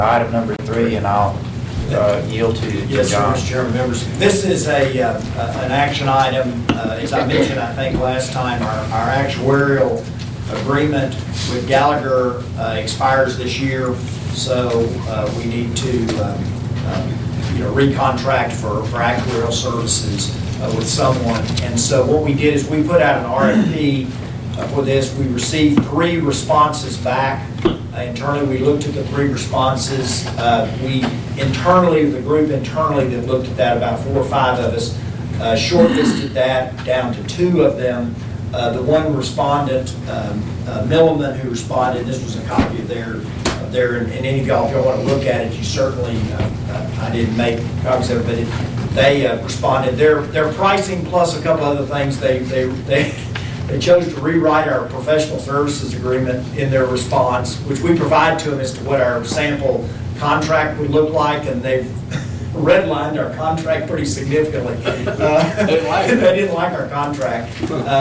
Item number 3, and I'll yield to Yes, sir, John. Mr. Chairman, members. This is an action item. As I mentioned, I think last time, our actuarial agreement with Gallagher expires this year, so we need to recontract for actuarial services with someone. And so what we did is we put out an RFP for this. We received 3 responses back. Internally, we looked at the 3 responses. The group internally that looked at that, about 4 or 5 of us, shortlisted that down to 2 of them. The one respondent, Milliman, who responded, this was a copy of their and any of y'all, if y'all want to look at it, you certainly, I didn't make copies of it, but they responded. Their pricing plus a couple other things, they chose to rewrite our professional services agreement in their response, which we provide to them as to what our sample contract would look like, and they've redlined our contract pretty significantly. They didn't like our contract.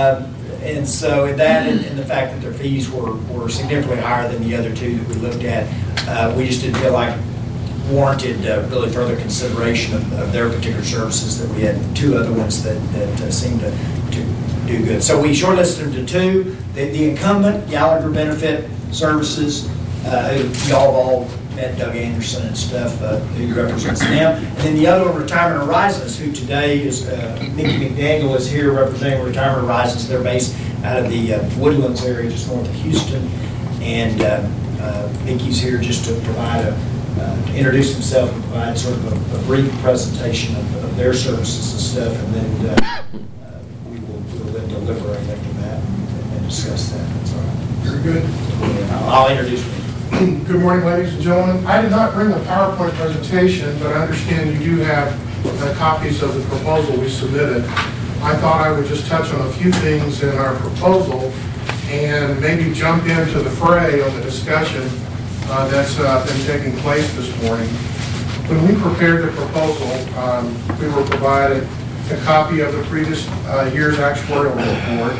And so that and the fact that their fees were significantly higher than the other 2 that we looked at, we just didn't feel like warranted really further consideration of their particular services. That we had 2 other ones that seemed to do good. So we shortlisted them to 2. The incumbent, Gallagher Benefit Services, who y'all have all met Doug Anderson and stuff, who represents them. And then the other one, Retirement Horizons, who today is, Nikki McDaniel is here representing Retirement Horizons. They're based out of the Woodlands area, just north of Houston. And Nikki's here just to provide to introduce himself and provide sort of a brief presentation of their services and stuff. And then we'll then deliberate after that and discuss that. That's all right. Very good. I'll introduce me. Good morning, ladies and gentlemen. I did not bring a PowerPoint presentation, but I understand you do have copies of the proposal we submitted. I thought I would just touch on a few things in our proposal and maybe jump into the fray on the discussion that's been taking place this morning. When we prepared the proposal, we were provided a copy of the previous year's actuarial report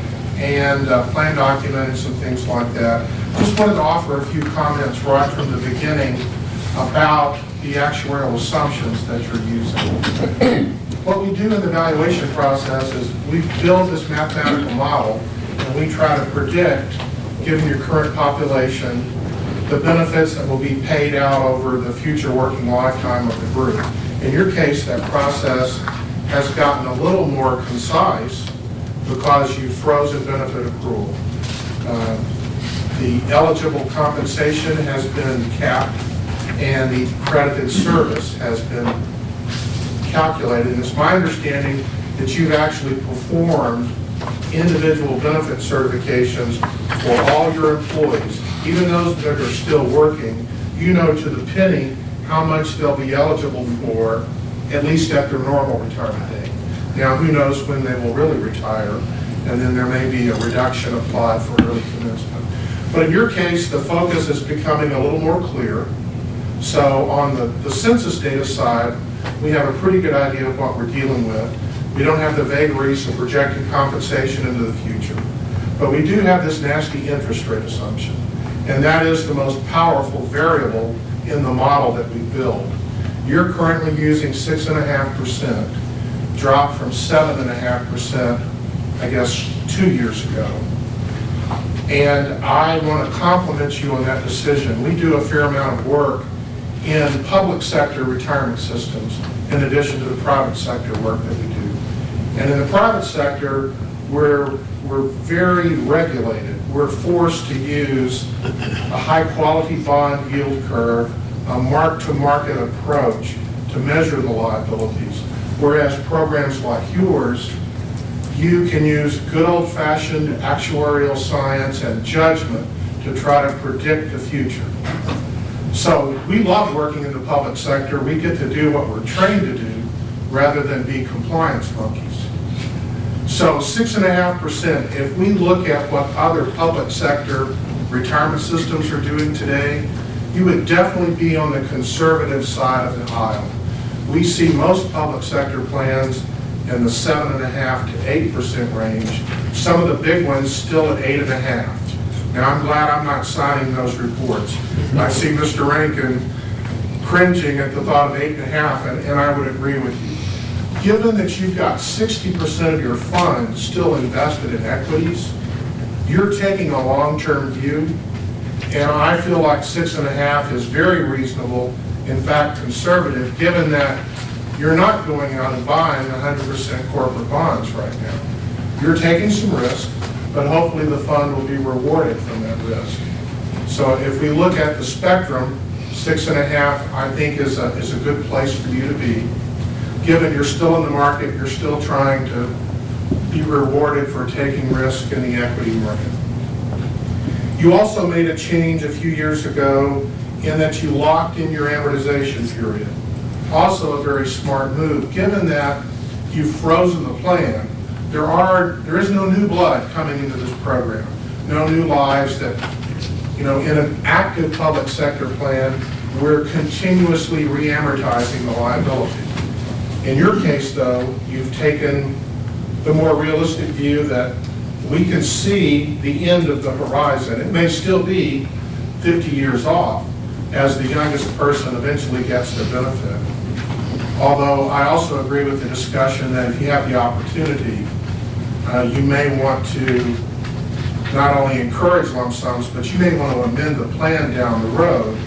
and plan document and some things like that. Just wanted to offer a few comments right from the beginning about the actuarial assumptions that you're using. What we do in the evaluation process is we build this mathematical model and we try to predict, given your current population, the benefits that will be paid out over the future working lifetime of the group. In your case, that process has gotten a little more concise because you've frozen benefit accrual. The eligible compensation has been capped and the credited service has been calculated. And it's my understanding that you've actually performed individual benefit certifications for all your employees, even those that are still working. You know to the penny how much they'll be eligible for, at least at their normal retirement date. Now, who knows when they will really retire, and then there may be a reduction applied for early commencement. But in your case, the focus is becoming a little more clear. So on the census data side, we have a pretty good idea of what we're dealing with. We don't have the vagaries of projected compensation into the future. But we do have this nasty interest rate assumption. And that is the most powerful variable in the model that we build. You're currently using 6.5%, dropped from 7.5%, I guess, 2 years ago. And I want to compliment you on that decision. We do a fair amount of work in public sector retirement systems in addition to the private sector work that we do. And in the private sector, we're very regulated. We're forced to use a high-quality bond yield curve, a mark-to-market approach to measure the liabilities, whereas programs like yours, you can use good old-fashioned actuarial science and judgment to try to predict the future. So we love working in the public sector. We get to do what we're trained to do rather than be compliance monkeys. So 6.5%, if we look at what other public sector retirement systems are doing today, you would definitely be on the conservative side of the aisle. We see most public sector plans in the 7.5% to 8% range. Some of the big ones still at 8.5%. Now, I'm glad I'm not signing those reports. I see Mr. Rankin cringing at the thought of 8.5, and I would agree with you. Given that you've got 60% of your funds still invested in equities, you're taking a long-term view, and I feel like 6.5 is very reasonable, in fact conservative, given that you're not going out and buying 100% corporate bonds right now. You're taking some risk, but hopefully the fund will be rewarded from that risk. So if we look at the spectrum, 6.5 I think is a good place for you to be. Given you're still in the market, you're still trying to be rewarded for taking risk in the equity market. You also made a change a few years ago in that you locked in your amortization period. Also a very smart move, given that you've frozen the plan. There is no new blood coming into this program, no new lives that, in an active public sector plan, we're continuously re-amortizing the liability. In your case, though, you've taken the more realistic view that we can see the end of the horizon. It may still be 50 years off as the youngest person eventually gets the benefit. Although I also agree with the discussion that if you have the opportunity, you may want to not only encourage lump sums, but you may want to amend the plan down the road,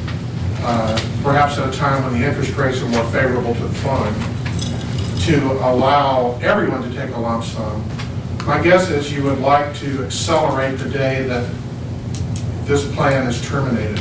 perhaps at a time when the interest rates are more favorable to the fund, to allow everyone to take a lump sum. My guess is you would like to accelerate the day that this plan is terminated.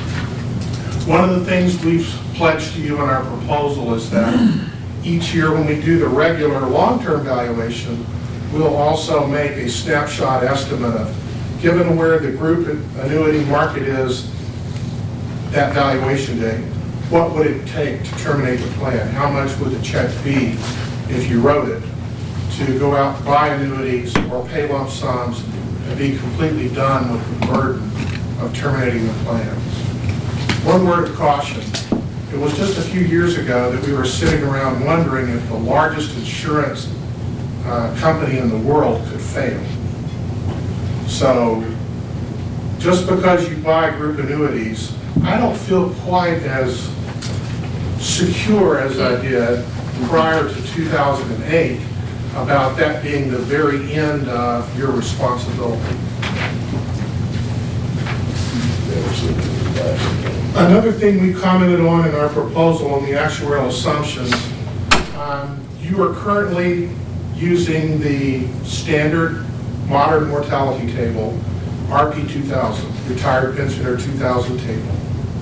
One of the things we've pledged to you in our proposal is that each year when we do the regular long-term valuation, we'll also make a snapshot estimate of, given where the group annuity market is that valuation day, what would it take to terminate the plan? How much would the check be if you wrote it to go out and buy annuities or pay lump sums and be completely done with the burden of terminating the plans? One word of caution. It was just a few years ago that we were sitting around wondering if the largest insurance company in the world could fail. So just because you buy group annuities, I don't feel quite as secure as I did prior to 2008 about that being the very end of your responsibility. Another thing we commented on in our proposal on the actuarial assumptions, you are currently using the standard modern mortality table, RP 2000, Retired Pensioner 2000 table.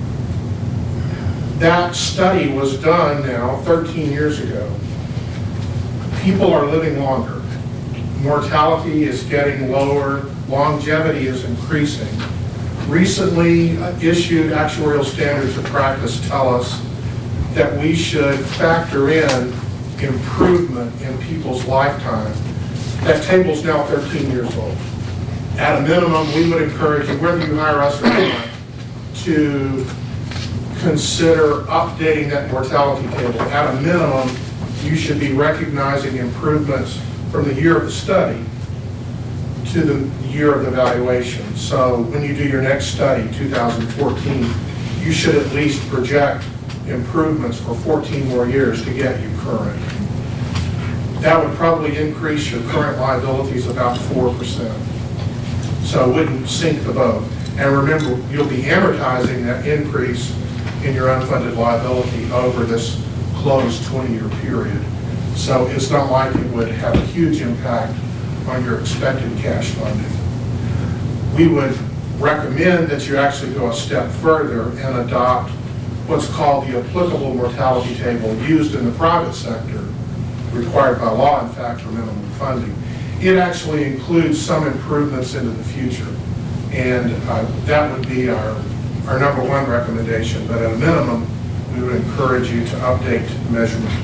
That study was done now 13 years ago. People are living longer. Mortality is getting lower. Longevity is increasing. Recently issued actuarial standards of practice tell us that we should factor in improvement in people's lifetime. That table's now 13 years old. At a minimum, we would encourage you, whether you hire us or not, to consider updating that mortality table. At a minimum, you should be recognizing improvements from the year of the study to the year of the evaluation. So when you do your next study, 2014, you should at least project improvements for 14 more years to get you current. That would probably increase your current liabilities about 4%. So it wouldn't sink the boat. And remember, you'll be amortizing that increase in your unfunded liability over this closed 20-year period. So it's not like it would have a huge impact on your expected cash funding. We would recommend that you actually go a step further and adopt what's called the applicable mortality table used in the private sector, required by law, in fact, for minimum funding. It actually includes some improvements into the future, and that would be our number one recommendation, but at a minimum, we would encourage you to update measurement.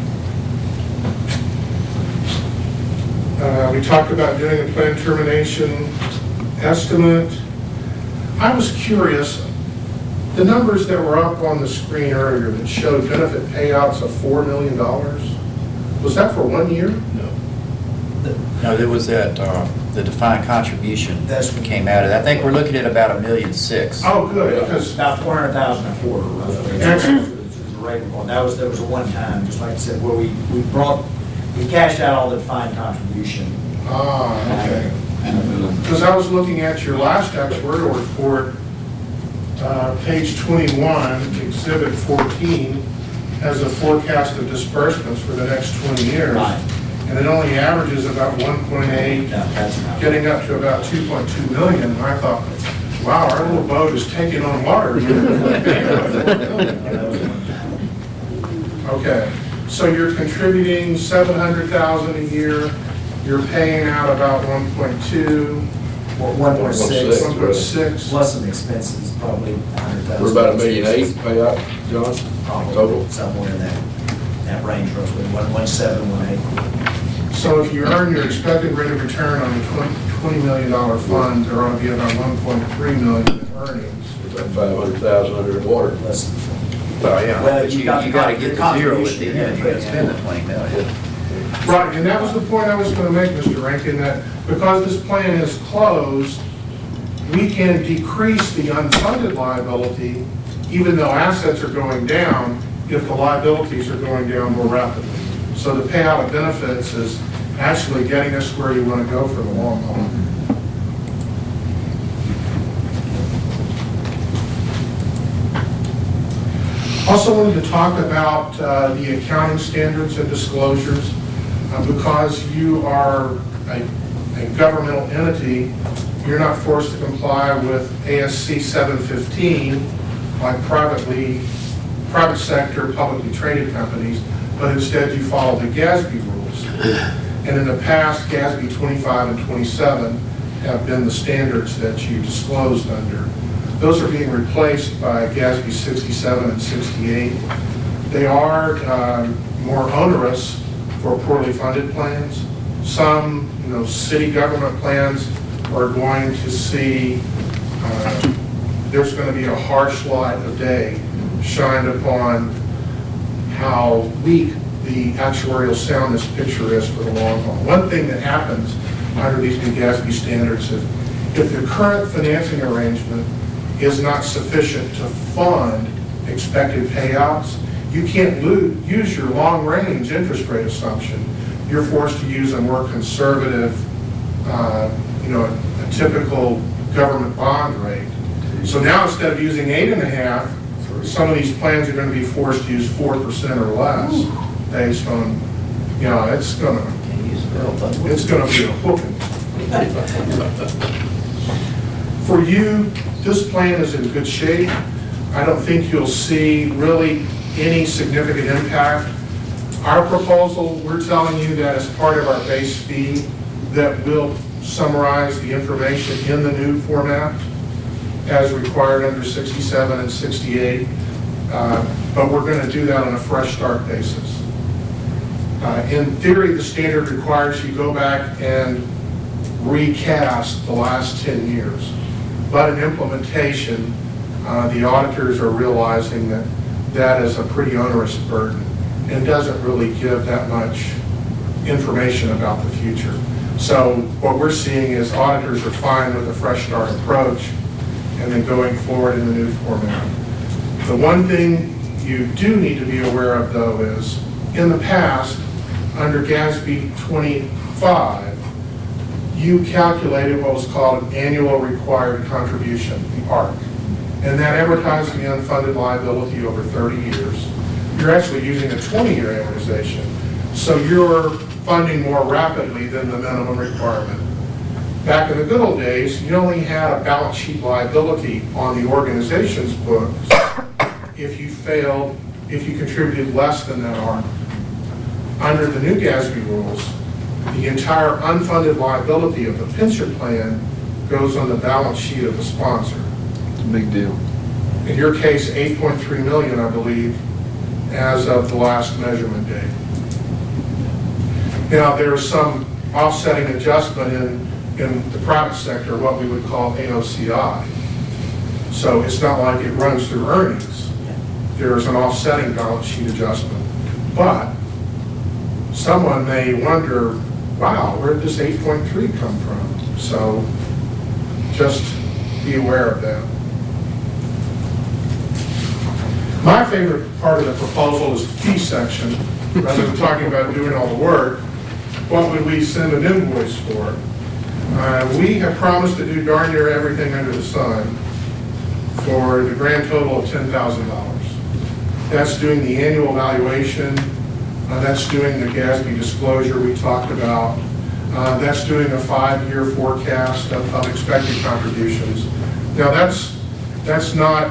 We talked about doing a plan termination estimate. I was curious, the numbers that were up on the screen earlier that showed benefit payouts of $4 million, was that for 1 year? No, it was at the defined contribution That's what- came out of that. I think we're looking at about $1.6 million. Oh, good, It's because, about 400,000 a quarter, roughly. Excellent. The rate we're going. That was a one-time, just like I said, where we cashed out all the defined contribution. okay. Because I was looking at your last actuarial report, page 21, exhibit 14, has a forecast of disbursements for the next 20 years. Right. And it only averages about 1.8, No, that's not. getting up to about 2.2 million. And I thought, wow, our little boat is taking on water. Okay, so you're contributing 700,000 a year, you're paying out about 1.2, 1.6. 1.6. Plus some expenses, probably 100,000. We're about $1.8 million payout, John, Probably total. somewhere in that range roughly, 1.7, 1.8. So if you earn your expected rate of return on the $20 million fund, there ought to be about 1.3 million in earnings. About 500,000 under the water. Less than. Well, yeah, Well, but you you got the got to get to zero at the contribution, end. You got to yeah. spend the 20 million. Right, and that was the point I was going to make, Mr. Rankin, that because this plan is closed, we can decrease the unfunded liability, even though assets are going down, if the liabilities are going down more rapidly. So the payout of benefits is actually getting us where you want to go for the long haul. Also wanted to talk about the accounting standards and disclosures. Because you are a governmental entity, you're not forced to comply with ASC 715 like private sector, publicly traded companies, but instead you follow the GASB rules. And in the past, GASB 25 and 27 have been the standards that you disclosed under. Those are being replaced by GASB 67 and 68. They are more onerous for poorly funded plans. Some, city government plans are going to see there's going to be a harsh light of day shined upon how weak the actuarial soundness picture is for the long haul. One thing that happens under these new GASB standards, if the current financing arrangement is not sufficient to fund expected payouts, you can't use your long-range interest rate assumption. You're forced to use a more conservative, a typical government bond rate. So now instead of using 8.5%, some of these plans are going to be forced to use 4% or less, based on, it's going to be a whooping. For you, this plan is in good shape. I don't think you'll see really any significant impact. Our proposal, we're telling you that as part of our base fee, that will summarize the information in the new format as required under 67 and 68, but we're going to do that on a fresh start basis. In theory, the standard requires you go back and recast the last 10 years, but in implementation, the auditors are realizing that that is a pretty onerous burden and doesn't really give that much information about the future. So what we're seeing is auditors are fine with a fresh start approach and then going forward in the new format. The one thing you do need to be aware of, though, is in the past, under GASB 25, you calculated what was called an annual required contribution, the ARC. And that amortized the unfunded liability over 30 years. You're actually using a 20-year amortization. So you're funding more rapidly than the minimum requirement. Back in the good old days, you only had a balance sheet liability on the organization's books if you contributed less than that ARC. Under the new GASB rules, the entire unfunded liability of the pension plan goes on the balance sheet of the sponsor. Big deal. In your case, 8.3 million, I believe, as of the last measurement date. Now, there's some offsetting adjustment in the private sector, what we would call AOCI. So it's not like it runs through earnings. There's an offsetting balance sheet adjustment. But someone may wonder, wow, where did this 8.3 come from? So just be aware of that. My favorite part of the proposal is the fee section. Rather than talking about doing all the work, what would we send an invoice for? We have promised to do darn near everything under the sun for the grand total of $10,000. That's doing the annual valuation, that's doing the GASB disclosure we talked about, that's doing a 5-year forecast of expected contributions. Now that's not,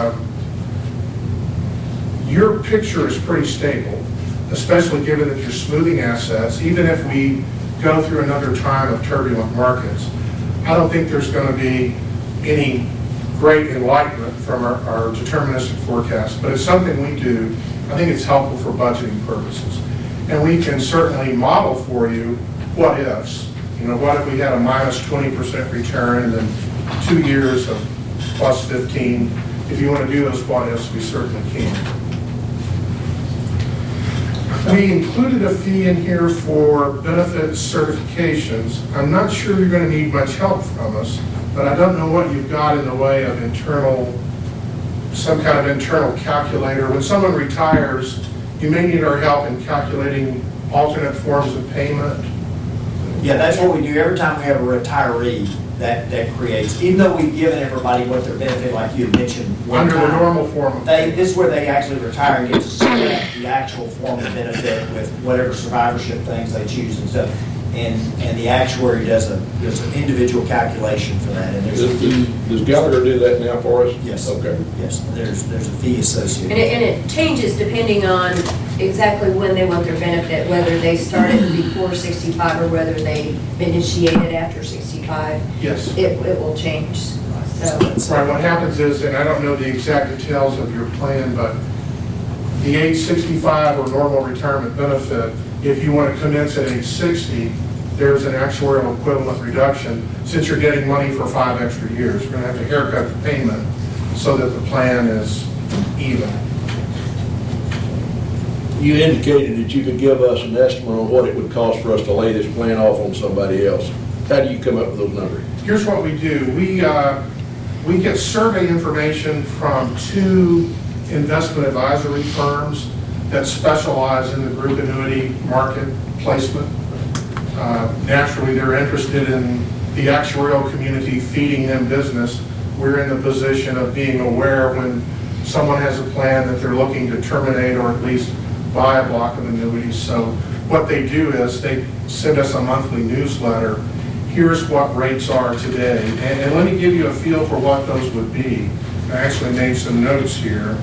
your picture is pretty stable, especially given that you're smoothing assets. Even if we go through another time of turbulent markets, I don't think there's going to be any great enlightenment from our deterministic forecast, but it's something we do. I think it's helpful for budgeting purposes. And we can certainly model for you what ifs. You know, what if we had a minus 20% return and then 2 years of plus 15? If you want to do those what ifs, we certainly can. We included a fee in here for benefit certifications. I'm not sure you're going to need much help from us, but I don't know what you've got in the way of some kind of internal calculator. When someone retires, you may need our help in calculating alternate forms of payment. Yeah, that's what we do every time we have a retiree that creates, even though we've given everybody what their benefit, like you had mentioned one Under time, the normal form of this is where they actually retire and get to select the actual form of benefit with whatever survivorship things they choose and stuff. And the actuary does an individual calculation for that. And there's a fee. Does Gallagher do that now for us? Yes. Okay. Yes, there's a fee associated. And it changes depending on exactly when they want their benefit, whether they started before 65 or whether they initiated after 65. Yes. It will change. So. Right, what happens is, and I don't know the exact details of your plan, but the age 65 or normal retirement benefit, if you want to commence at age 60, there's an actuarial equivalent reduction. Since you're getting money for 5 extra years, we're going to have to haircut the payment so that the plan is even. You indicated that you could give us an estimate on what it would cost for us to lay this plan off on somebody else. How do you come up with those numbers? Here's what we do. We get survey information from 2 investment advisory firms that specialize in the group annuity market placement. Naturally, they're interested in the actuarial community feeding them business. We're in the position of being aware when someone has a plan that they're looking to terminate or at least buy a block of annuities. So what they do is they send us a monthly newsletter. Here's what rates are today. And let me give you a feel for what those would be. I actually made some notes here.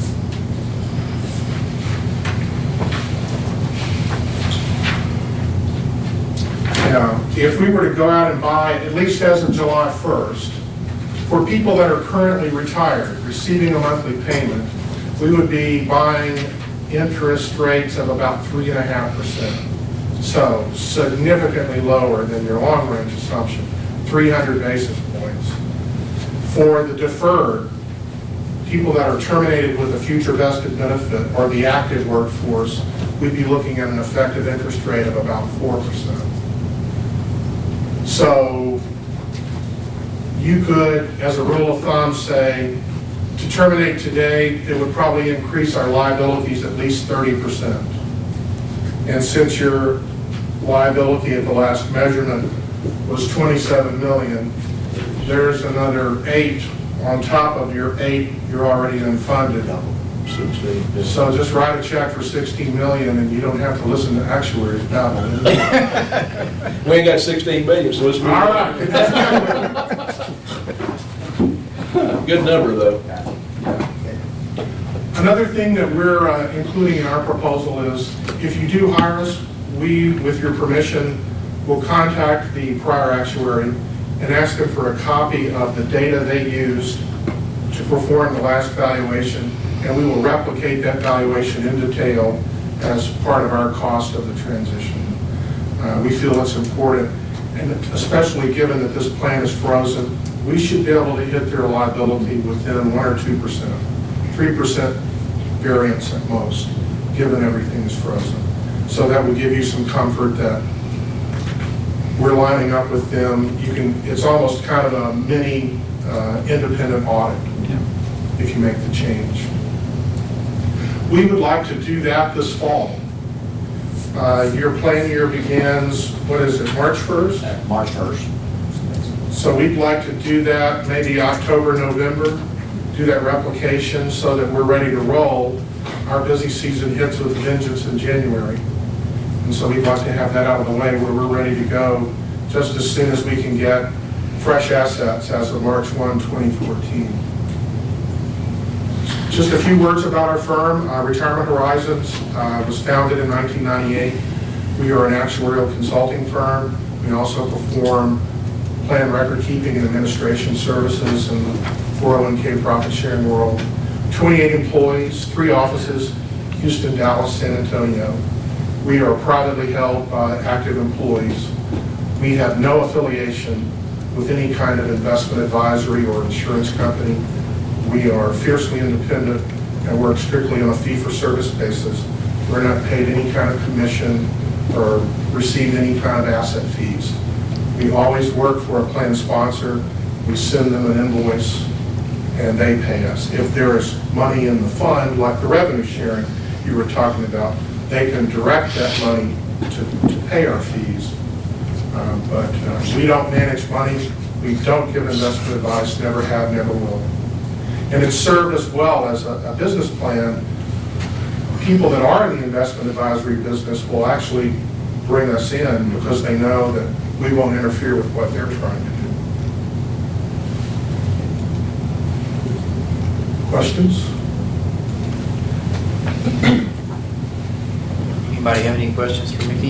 If we were to go out and buy, at least as of July 1st, for people that are currently retired, receiving a monthly payment, we would be buying interest rates of about 3.5%. So significantly lower than your long-range assumption, 300 basis points. For the deferred, people that are terminated with a future vested benefit or the active workforce, we'd be looking at an effective interest rate of about 4%. So you could, as a rule of thumb, say, to terminate today, it would probably increase our liabilities at least 30%. And since your liability at the last measurement was $27 million, there's another 8 on top of your 8 you're already unfunded. 16. So just write a check for $16 million and you don't have to listen to actuaries babble. We ain't got 16 million, so let's move All on. right. Good number, though. Another thing that we're including in our proposal is if you do hire us, we, with your permission, will contact the prior actuary and ask them for a copy of the data they used to perform the last valuation, and we will replicate that valuation in detail as part of our cost of the transition. We feel it's important, and especially given that this plan is frozen, we should be able to hit their liability within 1 or 2%, 3% variance at most, given everything is frozen. So that would give you some comfort that we're lining up with them. It's almost kind of a mini independent audit if you make the change. We would like to do that this fall. Your plan year begins, what is it, March 1st? March 1st. So we'd like to do that maybe October, November, do that replication so that we're ready to roll. Our busy season hits with vengeance in January. And so we'd like to have that out of the way where we're ready to go just as soon as we can get fresh assets as of March 1, 2014. Just a few words about our firm. Retirement Horizons was founded in 1998. We are an actuarial consulting firm. We also perform plan record keeping and administration services in the 401k profit sharing world. 28 employees, 3 offices, Houston, Dallas, San Antonio. We are privately held by active employees. We have no affiliation with any kind of investment advisory or insurance company. We are fiercely independent and work strictly on a fee-for-service basis. We're not paid any kind of commission or receive any kind of asset fees. We always work for a plan sponsor. We send them an invoice and they pay us. If there is money in the fund, like the revenue sharing you were talking about, they can direct that money to pay our fees. But we don't manage money. We don't give investment advice, never have, never will. And it's served as well as a business plan. People that are in the investment advisory business will actually bring us in because they know that we won't interfere with what they're trying to do. Questions? Anybody have any questions for Mickey?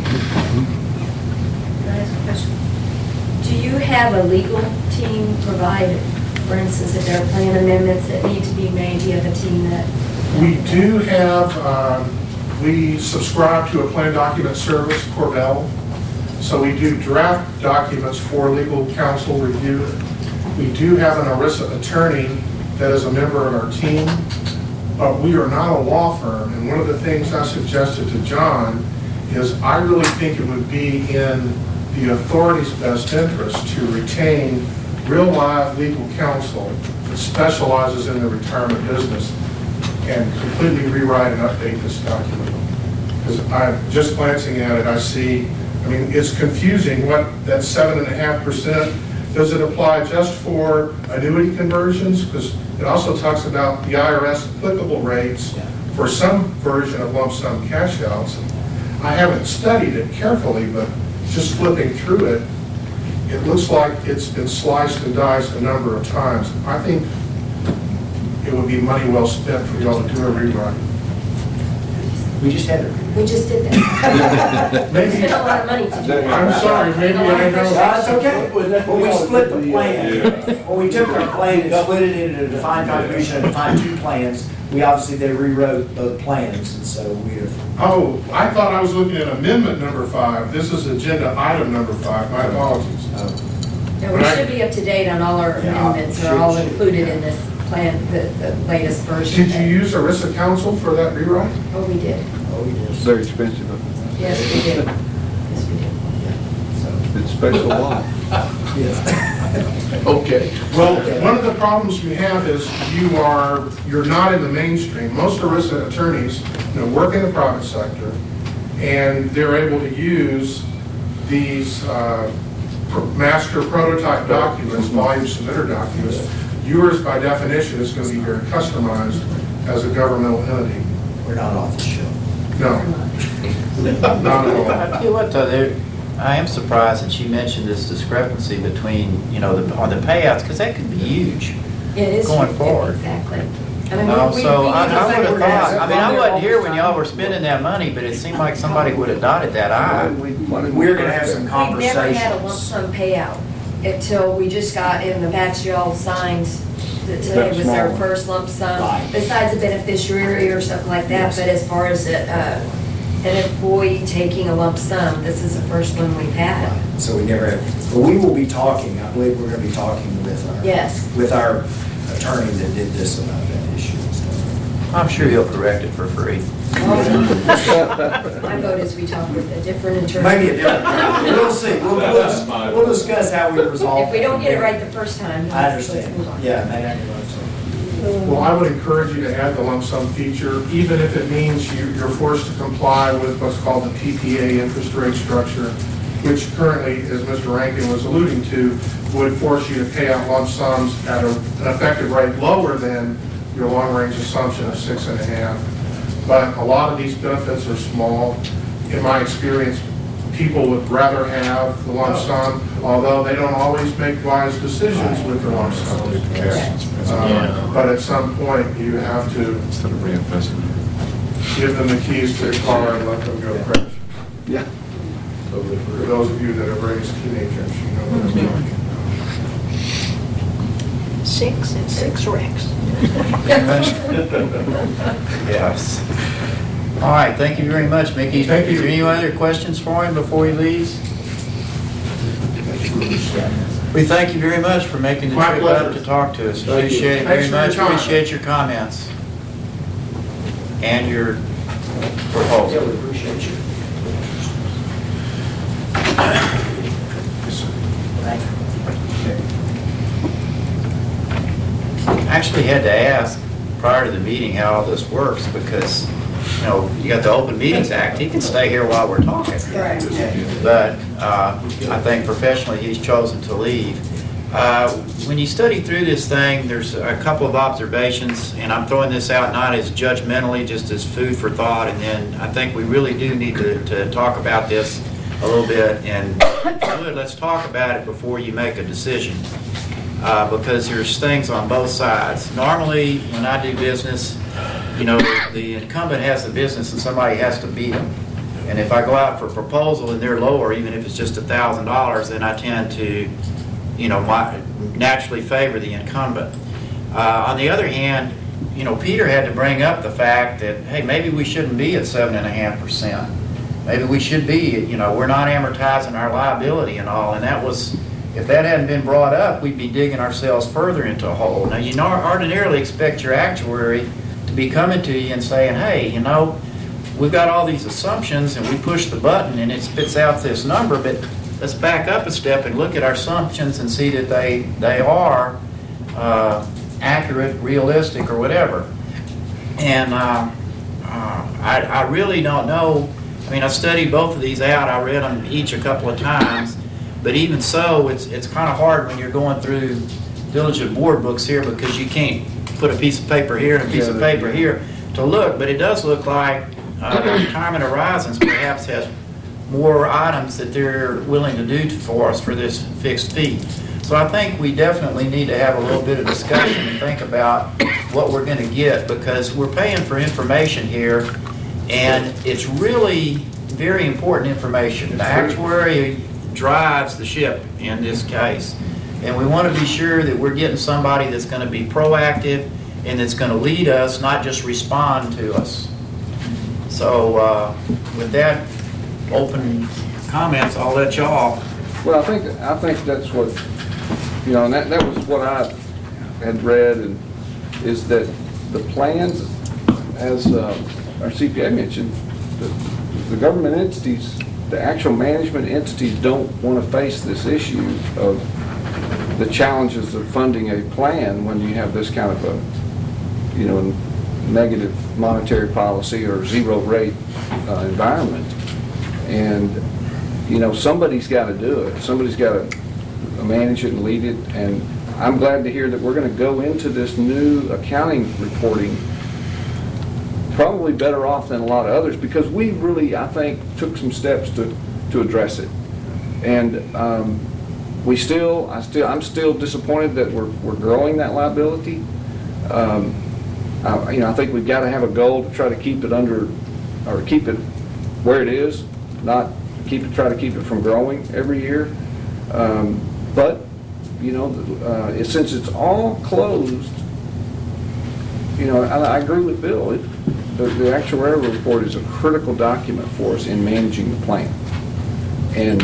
Can I ask a question? Do you have a legal team provide, for instance, if there are plan amendments that need to be made, do you have a team that? We do have, we subscribe to a plan document service, Corvell. So we do draft documents for legal counsel review. We do have an ERISA attorney that is a member of our team, but we are not a law firm. And one of the things I suggested to John is I really think it would be in the authority's best interest to retain real live legal counsel that specializes in the retirement business and completely rewrite and update this document. Because I'm just glancing at it, I see, I mean, it's confusing what that 7.5%, does it apply just for annuity conversions? Because it also talks about the IRS applicable rates for some version of lump sum cash outs. I haven't studied it carefully, but just flipping through it, it looks like it's been sliced and diced a number of times. I think it would be money well spent for y'all to do a rewrite. We just had it. We just did that. We Maybe, spent a lot of money to do that. I'm sorry, maybe I know. That's okay. When we split the plan, when we took our plan and split it into a defined contribution and defined 2 plans, we obviously then rewrote both plans, and so we have. Oh, I thought I was looking at amendment number 5. This is agenda item number 5. My apologies. No, we should be up to date on all our amendments, are all included in this plan, the latest version. Did you use ERISA counsel for that rewrite? Oh, we did. Oh, we did. Very expensive. Yes, we did. Yes, we did. It's special law. Okay. Well, one of the problems we have is you're not in the mainstream. Most ERISA attorneys, work in the private sector, and they're able to use these master prototype documents, volume submitter documents. Yours, by definition, is going to be very customized as a governmental entity. We're not off the show. No, not at all. I tell you what, though, I am surprised that she mentioned this discrepancy between, on the payouts, because that could be huge. It is. Going forward. Exactly. I mean, So I would have we're gonna have thought, I mean, I wasn't here when y'all were spending that money, but it seemed like somebody would have dotted that I. We're gonna have some We've never had a lump conversations. sum payout until we just got in the batch y'all signed, that today was our first lump sum, Right. besides a beneficiary or something like that, but as far as an employee taking a lump sum, this is the first one we've had. So we never have, but we will be talking, I believe we're gonna be talking with Yes. our attorney that did this about that issue and stuff. I'm sure he'll correct it for free. My vote is we talk with a different attorney. Maybe a different, we'll see. We'll discuss how we resolve. If we don't get it right the first time. I let's move understand. on. Yeah, maybe I can vote so. Well, I would encourage you to add the lump sum feature, even if it means you're forced to comply with what's called the PPA interest rate structure, which currently, as Mr. Rankin was alluding to, would force you to pay out lump sums at an effective rate lower than your long-range assumption of 6.5. But a lot of these benefits are small. In my experience, people would rather have the lump sum, although they don't always make wise decisions with the lump sum. But at some point, you have to give them the keys to the car and let them go crash. Yeah. For those of you that have raised teenagers, you know what I'm talking about. 6 and 6 wrecks. Yes. All right, thank you very much, Mickey. Thank you. Is there any other questions for him before he leaves? We thank you very much for making the My trip pleasure. up to talk to us. Thank you. Appreciate it Thanks very for your much. time. Appreciate your comments and your proposal. Yeah, we appreciate you. Thank you. Actually had to ask prior to the meeting how all this works because, you know, you got the Open Meetings Act. He can stay here while we're talking. Correct. But I think professionally he's chosen to leave. When you study through this thing, there's a couple of observations, and I'm throwing this out not as judgmentally, just as food for thought, and then I think we really do need to talk about this a little bit, and good, let's talk about it before you make a decision. Because there's things on both sides. Normally, when I do business, you know, the incumbent has the business and somebody has to beat them. And if I go out for a proposal and they're lower, even if it's just $1,000, then I tend to, you know, naturally favor the incumbent. On the other hand, you know, Peter had to bring up the fact that, hey, maybe we shouldn't be at 7.5%. Maybe we should be, you know, we're not amortizing our liability and all, and that was, if that hadn't been brought up, we'd be digging ourselves further into a hole. Now, you ordinarily expect your actuary to be coming to you and saying, hey, you know, we've got all these assumptions and we push the button and it spits out this number, but let's back up a step and look at our assumptions and see that they are accurate, realistic, or whatever. And I really don't know. I mean, I studied both of these out. I read them each a couple of times. But even so, it's kind of hard when you're going through diligent board books here because you can't put a piece of paper here and a piece of paper here to look. But it does look like Retirement Horizons perhaps has more items that they're willing to do for us for this fixed fee. So I think we definitely need to have a little bit of discussion and think about what we're going to get because we're paying for information here, and it's really very important information. The actuary drives the ship in this case, and we want to be sure that we're getting somebody that's going to be proactive and that's going to lead us, not just respond to us. So with that open comments, I'll let y'all. Well, I think that's what, you know, and that was what I had read, and is that the plans, as our CPA mentioned, the government entities, the actual management entities don't want to face this issue of the challenges of funding a plan when you have this kind of a, you know, negative monetary policy or zero rate environment. And, you know, somebody's got to do it. Somebody's got to manage it and lead it. And I'm glad to hear that we're going to go into this new accounting reporting probably better off than a lot of others because we really, I think, took some steps to address it. And I'm still disappointed that we're growing that liability. You know, I think we've got to have a goal to try to keep it under, or keep it where it is, not try to keep it from growing every year. But you know, since it's all closed, you know, I agree with Bill. The actuarial report is a critical document for us in managing the plan. And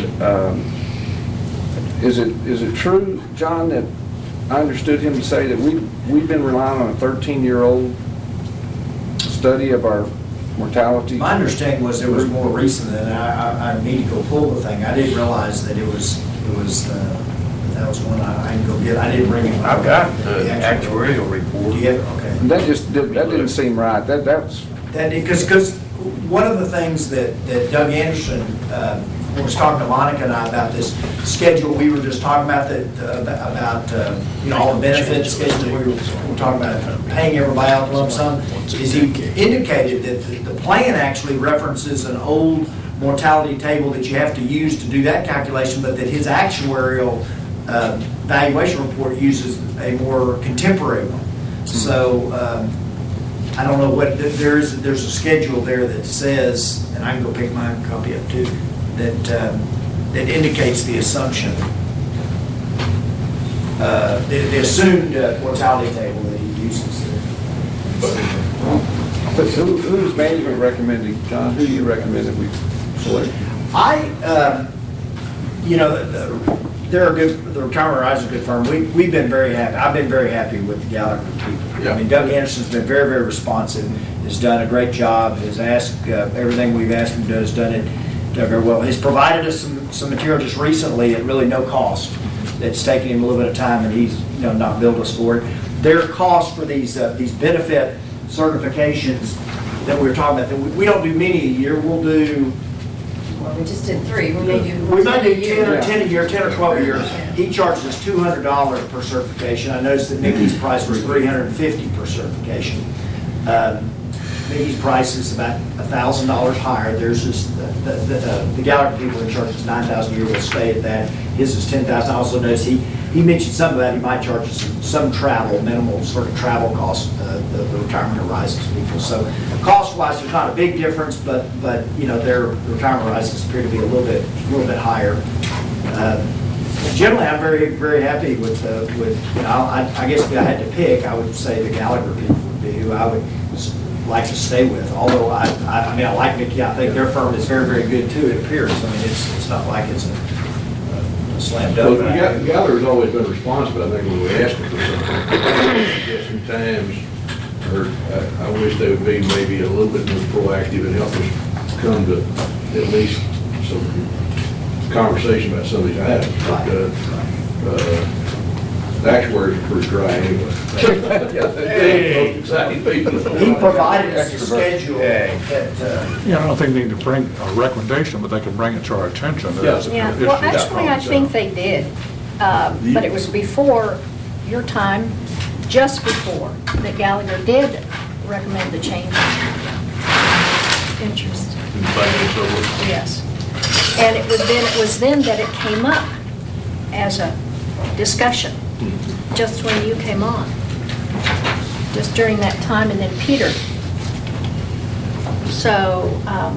is it true, John, that I understood him to say that we've been relying on a 13-year-old study of our mortality? My understanding was it was more recent, and I need to go pull the thing. I didn't realize that it was, that was one I can go get. I didn't bring it. I've got the actuarial report. Do you have, okay. That didn't seem right. That's, Because one of the things that Doug Anderson was talking to Monica and I about this schedule, we were just talking about all the benefits schedule, we were talking about paying everybody out lump sum, is he indicated that the plan actually references an old mortality table that you have to use to do that calculation, but that his actuarial valuation report uses a more contemporary one. So I don't know what, there's a schedule there that says, and I can go pick my copy up too, that indicates the assumption, the assumed mortality table that he uses there. but who's management recommending, John? Who you recommended we select? They're a good, the Retirement Horizon is a good firm. We've been very happy. I've been very happy with the Gallagher people. Yeah. I mean, Doug Anderson's been very, very responsive, has done a great job, has asked, everything we've asked him to do, has done it very well. He's provided us some material just recently at really no cost. It's taken him a little bit of time, and he's not billed us for it. Their cost for these benefit certifications that we were talking about, we don't do many a year. We'll do, Well, we just did 3. We may do. we might do 10 10 a year, 10 or 12 a year. He charges us $200 per certification. I noticed that Mickey's price was $350 per certification. Mickey's price is about $1,000 higher. There's just, the Gallagher people in charge us $9,000 a year will stay at that. His is $10,000. I also noticed he mentioned some of that. He might charge us some travel, minimal sort of travel costs, the Retirement Horizons people. So cost-wise, there's not a big difference, but their Retirement Horizons appear to be a little bit higher. Generally, I'm very, very happy with I guess if I had to pick, I would say the Gallagher people would be who I would like to stay with. Although I like Mickey. I think their firm is very, very good too. It appears. I mean, it's not like it's a slam dunk. Well, Gallagher's always been responsive, I think, when we asked him for something. Sometimes, I wish they would be maybe a little bit more proactive and help us come to at least some conversation about some of these items. But, the actuaries are pretty dry anyway. He provided us a schedule that, Yeah, I don't think they need to bring a recommendation, but they can bring it to our attention. Yeah. Yeah, well, actually, I think they did, but it was before your time, just before, that Gallagher did recommend the change in interest. Yes. And it was then that it came up as a discussion, just when you came on, just during that time, and then Peter. So,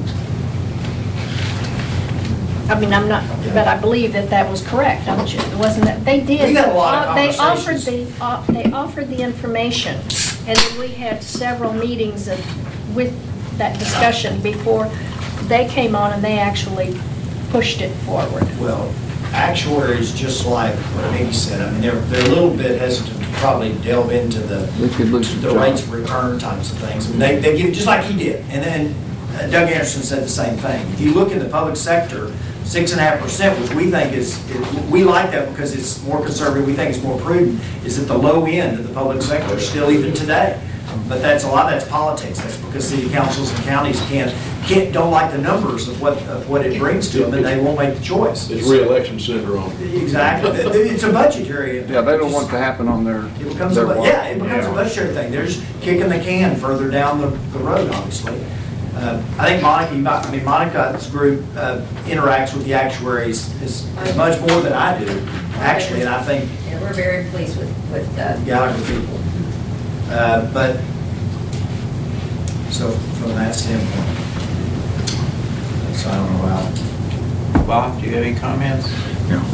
I'm not, but I believe that was correct, don't you? It wasn't that, they did. We got a lot of They conversations. offered the information, and then we had several meetings with that discussion before they came on, and they actually pushed it forward. well, actuaries, just like what Mickey said, I mean, they're a little bit hesitant to probably delve into They could lose the their rates job. of return types of things. And they give, just like he did. And then Doug Anderson said the same thing. If you look in the public sector, 6.5%, which we think we like that because it's more conservative, we think it's more prudent, is at the low end of the public sector, still even today. But that's politics. That's because city councils and counties don't like the numbers of what it brings to them, and they won't make the choice. It's re-election syndrome. Exactly. It's a budgetary. Yeah, they don't want it to happen on their. It becomes a budgetary thing. They're just kicking the can further down the road, obviously. I think Monica's group interacts with the actuaries as much more than I do, actually, and I think Yeah, we're very pleased with Gallagher people. But, so from that standpoint, so I don't know how. Bob, do you have any comments? Yeah.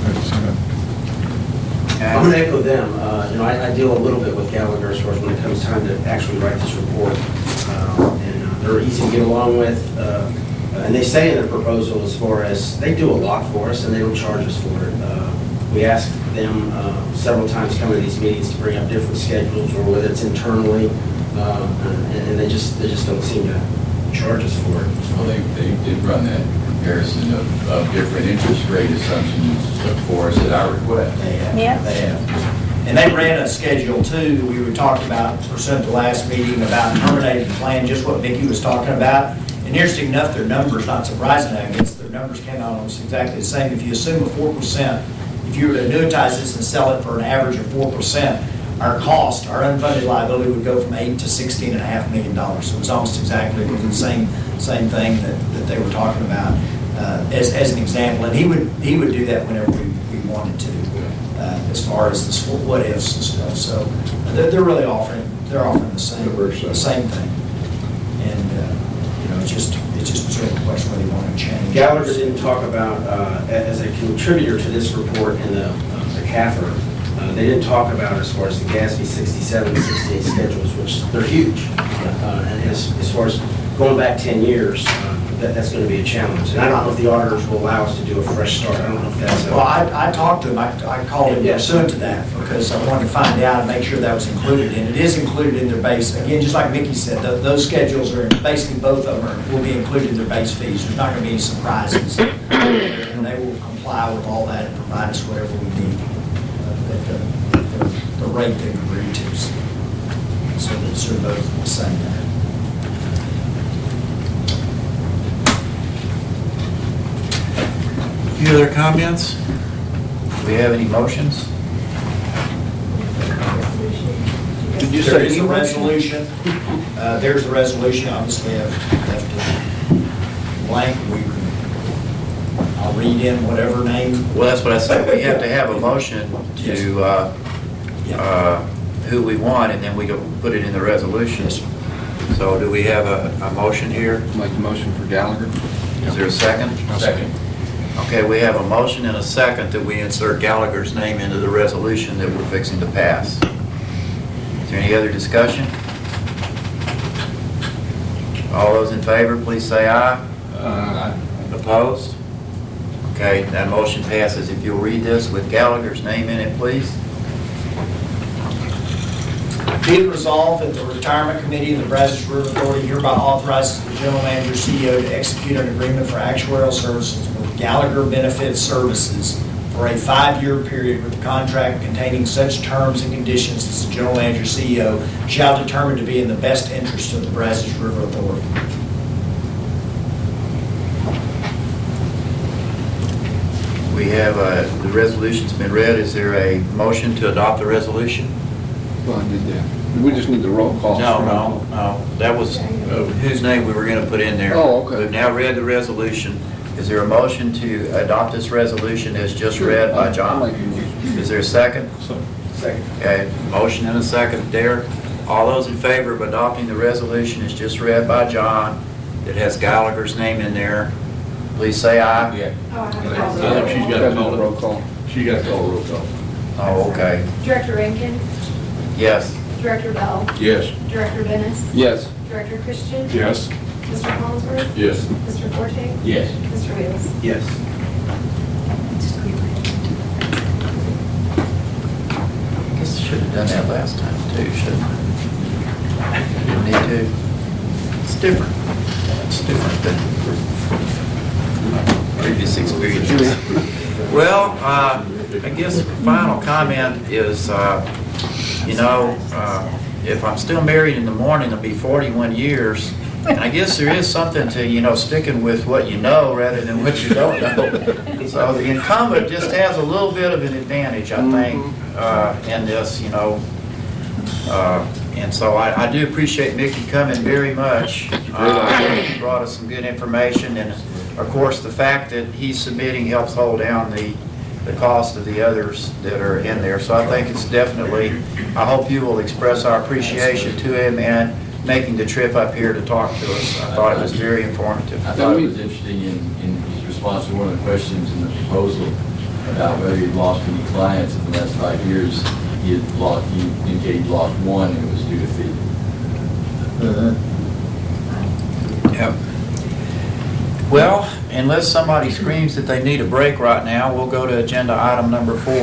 I'm going to echo them. I deal a little bit with Gallagher as far as when it comes time to actually write this report. They're easy to get along with. And they say in their proposal as far as they do a lot for us and they don't charge us for it. We ask them several times coming to these meetings to bring up different schedules or whether it's internally and they just don't seem to charge us for it. Well, they did run that comparison of different interest rate assumptions for us at our request. They have. Yeah. They have. And they ran a schedule too, that we were talking about, pursuant to the last meeting, about terminating the plan, just what Vicki was talking about. And interesting enough, their numbers, not surprisingly, I guess, their numbers came out almost exactly the same. If you assume a 4%, if you were to annuitize this and sell it for an average of 4%, our cost, our unfunded liability would go from $8 to $16.5 million. So it was almost exactly the same thing that they were talking about as an example. And he would do that whenever we wanted to, as far as the what ifs and stuff. So they're really offering the same thing. And it's just a question whether you want to change. Gallagher didn't talk about, as a contributor to this report in the CAFR, they didn't talk about as far as the GASB 67 and 68 schedules, which they're huge. And as far as going back 10 years, that's going to be a challenge. And I don't know if the auditors will allow us to do a fresh start. I don't know if that's... Well, I talked to him. I called him pursuant to that because I wanted to find out and make sure that was included. And it is included in their base. Again, just like Mickey said, those schedules are, basically both of them will be included in their base fees. There's not going to be any surprises. And they will comply with all that and provide us whatever we need at the rate they've agreed to. So they're both the same there. Any other comments? Do we have any motions? Did you There say is a motion? resolution. There's the resolution. Obviously, I've left it blank. I'll read in whatever name. Well, that's what I said. We have to have a motion to who we want, and then we go put it in the resolution. So do we have a motion here? Make a motion for Gallagher. Is there a second? Second. Okay, we have a motion and a second that we insert Gallagher's name into the resolution that we're fixing to pass. Is there any other discussion? All those in favor, please say aye. Aye. Opposed? Okay, that motion passes. If you'll read this with Gallagher's name in it, please. Be it resolved that the Retirement Committee of the Brazos River Authority hereby authorizes the General Manager CEO to execute an agreement for actuarial services with Gallagher Benefit Services for a 5-year period with a contract containing such terms and conditions as the General Manager CEO shall determine to be in the best interest of the Brazos River Authority. We have, the resolution's been read. Is there a motion to adopt the resolution? Well, I did that. We just need the roll call. No. That was whose name we were going to put in there. Oh, okay. We've now read the resolution. Is there a motion to adopt this resolution as just read by John? I'll make a motion. Is there a second? Second. Okay, motion and a second. Derek, all those in favor of adopting the resolution as just read by John that has Gallagher's name in there, please say aye. Yeah. I think Gotta she's got to do the call roll it. call. She got to call roll call. Oh, okay. Director Rankin, Yes. Director Bell, Yes. Director Dennis, Yes. Director Christian, Yes. Mr. Collinsworth, Yes. Mr. Forte, Yes. Mr. Wheels. Yes. I guess I should have done that last time too, shouldn't I? Didn't need to. It's different. It's different than previous experiences. Well, I guess the final comment is, if I'm still married in the morning, it'll be 41 years. And I guess there is something to, sticking with what you know rather than what you don't know. So the incumbent just has a little bit of an advantage, I think, in this, and so I do appreciate Mickey coming very much. He brought us some good information, and of course, the fact that he's submitting helps hold down the cost of the others that are in there. So I think it's definitely, I hope you will express our appreciation to him and making the trip up here to talk to us. I thought it was very informative. I thought it was interesting in his response to one of the questions in the proposal about whether he'd lost any clients in the last 5 years. He indicated he'd lost one, and it was due to fee. Yep. Well, unless somebody screams that they need a break right now, we'll go to agenda item number 4.